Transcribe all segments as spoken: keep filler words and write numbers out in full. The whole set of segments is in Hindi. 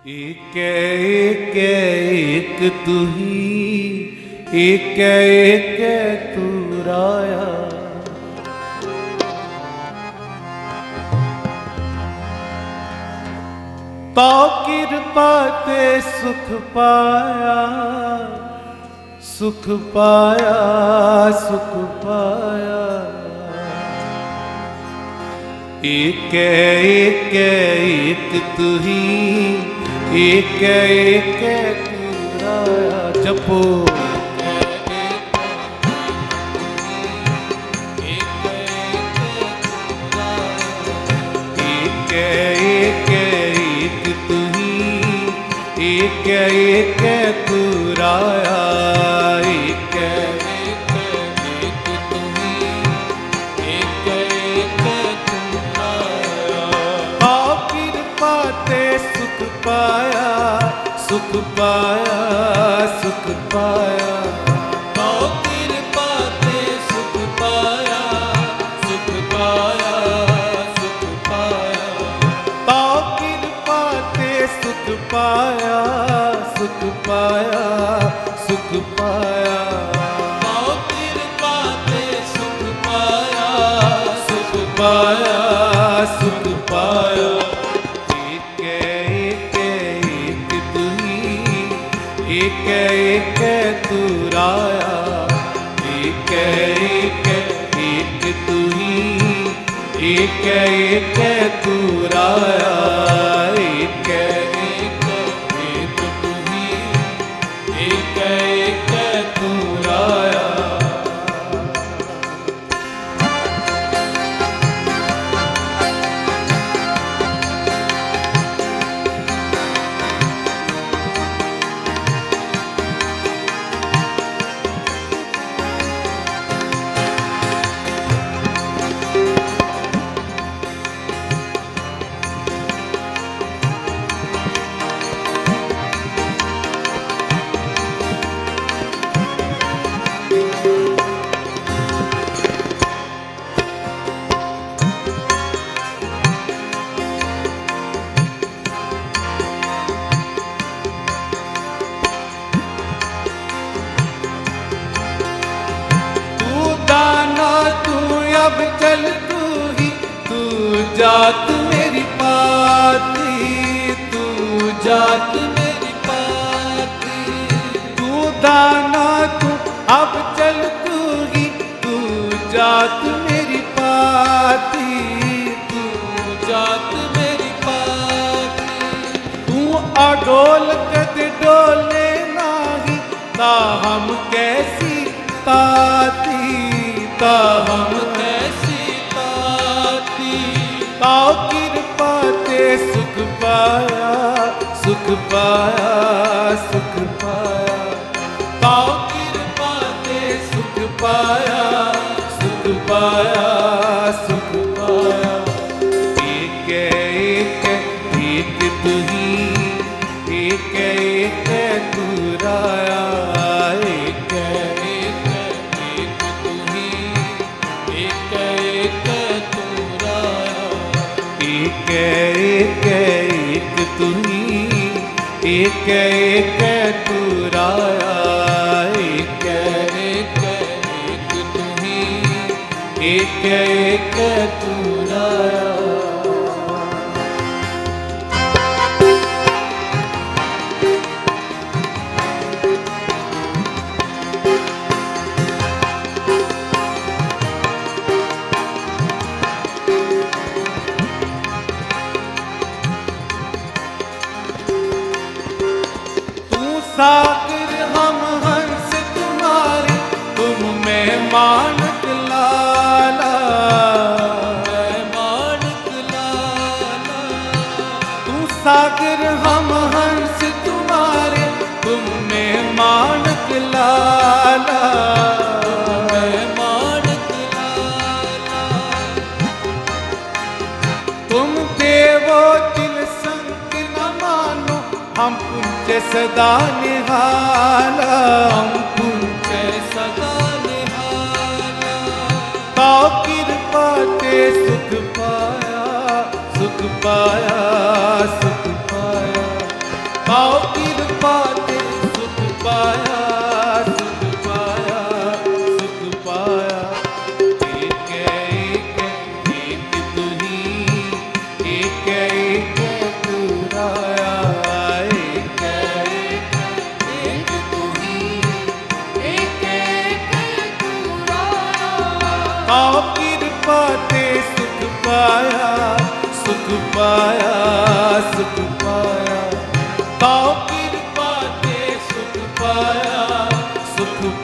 एक एक एक तू ही, एक एक तू राया। तो कृपा ते सुख पाया, सुख पाया, सुख पाया। एक एक एक तू ही, एक एक तू राया। जपो एक एक एक तू ही, एक एक तू राया। एक एक एक तू ही, एक एक तू राया। पाओ कृपा ते सुख पाया, सुख पाया, सुख पाया। पाओ कृपा ते सुख पाया, सुख पाया, सुख पाया। पाओ कृपा ते सुख पाया, सुख पाया, सुख पाया। पाओ कृपा ते सुख पाया, सुख पाया, सुख पाया। एक एक तू राया। एक एक एक तू ही, एक एक तू राया। एक एक एक तू ही, एक एक तू राया। अब चल तू ही, तू जात मेरी पाती, तू जात मेरी पाती। तू दाना तू अब चल तू ही, तू जात मेरी पाती, तू जात मेरी पाती। तू अडोल कद डोले नाही, ता हम कैसी ताती, ता हम पाओ कृपा ते सुख पाया, सुख पाया, सुख पाया। पाओ कृपा ते सुख पाया, सुख पाया, सुख पाया। एक एक एक तू ही, एक एक तू राया। एक एक एक तू ही, एक एक तू राया। एक एक एक तू ही, एक एक तू राया। एक एक एक तू ही, एक एक तू राया। सागर हम हंस तुम्हारे, तुम में मानक लाला, मैं मानक लाला। तू सागर हम हंस तुम्हारे, तुम में मानक लाला, मैं मानक लाला। तुम देवो तिल संग न मानो, हम पुंज सदा निहाला, हम पुंज सदा निहाला। पाओ कृपा ते सुख पाया, सुख पाया, सुख पाया।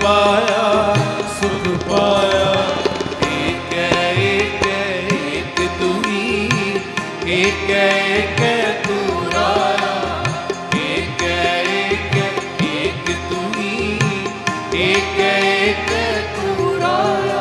पाया सुख पाया। एक एक एक तू ही, एक एक तू राया। एक एक एक तू ही, एक एक तू राया।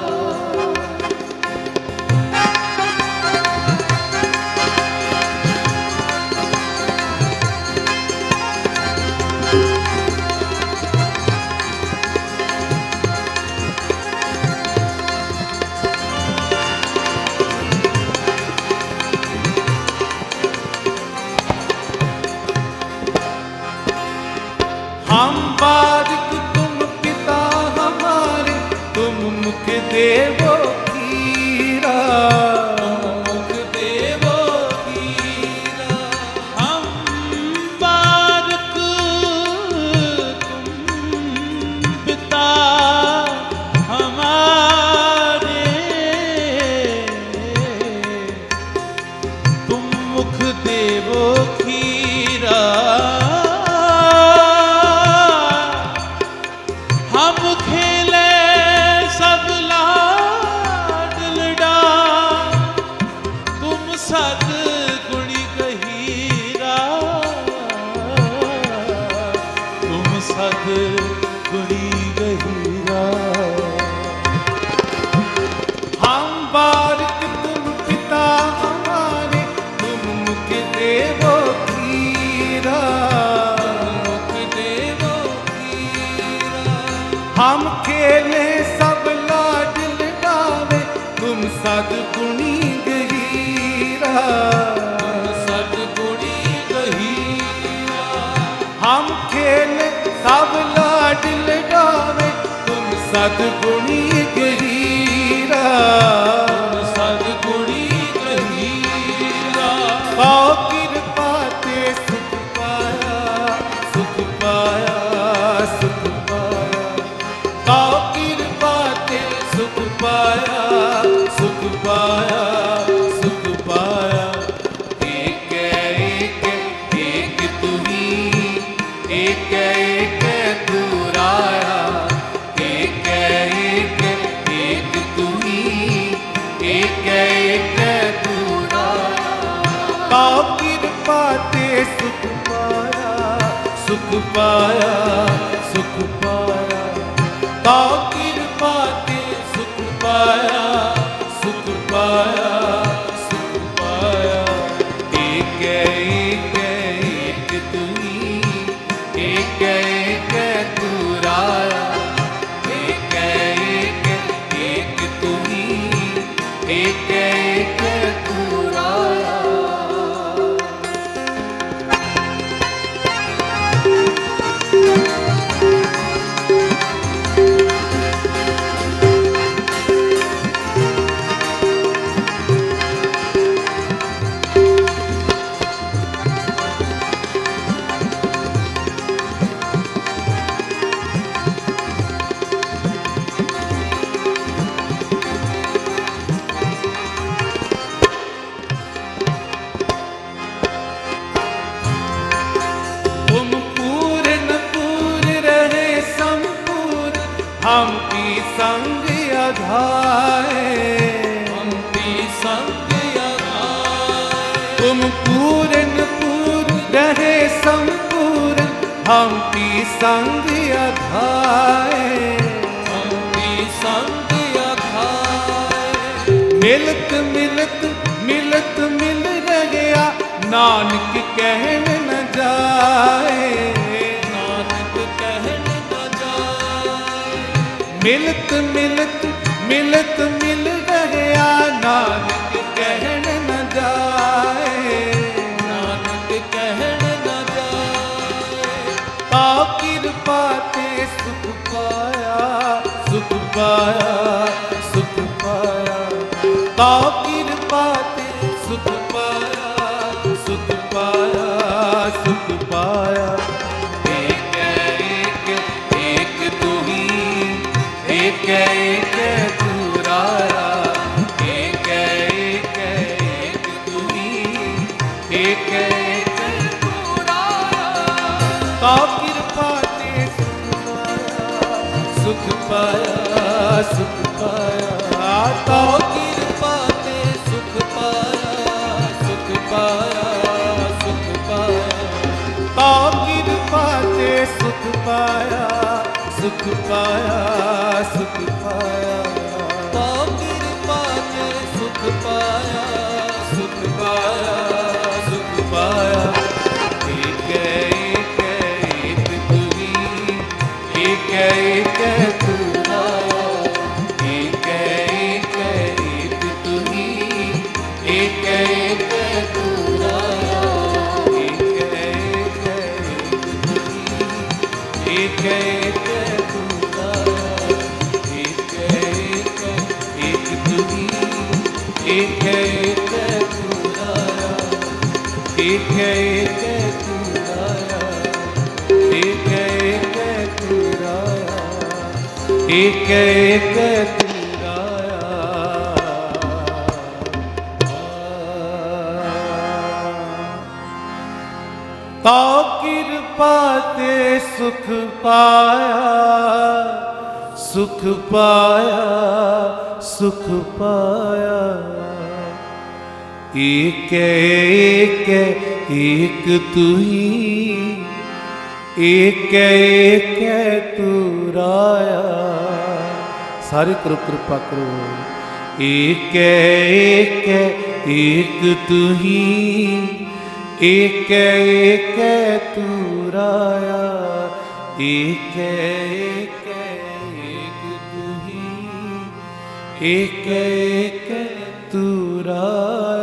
हम बारिक तुम पिता हमारे, तुम मुख देवो खीरा। मुख देवो खीरा। हम बारिक तुम पिता हमारे, तुम मुख देवो खीरा। हम खेले सब लाडलड़ा, तुम सद गुणी गहीरा। तुम सद गुणी गहीरा। हम बारिक तुम पिता हमारे, तुम मुख देवो खीरा। मुख देवो खीरा। हम खेले सब लाडल डावे, तुम सदगुणी गहीरा। सदगुणी गहीरा। हम खेले सब लाडल डावे, तुम सदगुणी गहीरा। सदगुणी गहीरा। पाओ कृपा ते सुख पाया सुख पाया सुख पाया। पाओ कृपा ते सुख पाया सुख पाया सुख पाया। एक एक एक तू ही, एक एक तू राया। एक एक एक तू ही, एक एक तू राया। पाओ कृपा ते सुख पाया सुख पाया सुख पाया। पाओ कृपा ते सुख पाया सुख पाया सुख पाया। एक एक एक तू ही, एक एक तू राया। एक एक एक तू ही, एक एक तू राया। तुम पूर्ण पूर्ण रहे संपूर्ण, हम की संग अधाए। हम की संग अधाए। तुम पूर्ण पूर्ण रहे संपूर्ण, हम की संग अधाए। हम की संग अधाए। मिलत मिलत मिलत मिल गया, नानक कहन न जाए। नानक कहन न जाए। मिलत मिलत मिलत मिल गया, नानक कहन न जाए। नानक कहन न जाए। पाओ कृपा ते सुख पाया सुख पाया सुख पाया। पाओ कृपा ते सुख पाया सुख पाया सुख पाया। एक एक एक तू ही, एक एक तू राया। एक एक एक तू ही, एक एक तू राया। पाओ कृपा ते सुख पाया सुख पाया सुख पाया तो कृपा ते सुख पाया सुख पाया सुख पाया एक एक एक तू ही एक एक तू राया एक एक एक तू ही एक एक तू राया एक एक एक तू ही एक एक एक तू ही एक एक तू राया एक एक तू राया एक एक तू राया एक एक तू ता कृपा ते सुख पाया सुख पाया सुख पाया एक एक एक तू ही एक एक तू राया सारे करो कृपा करो एक एक एक तू ही एक एक तू राया एक एक एक तू ही एक एक तू राया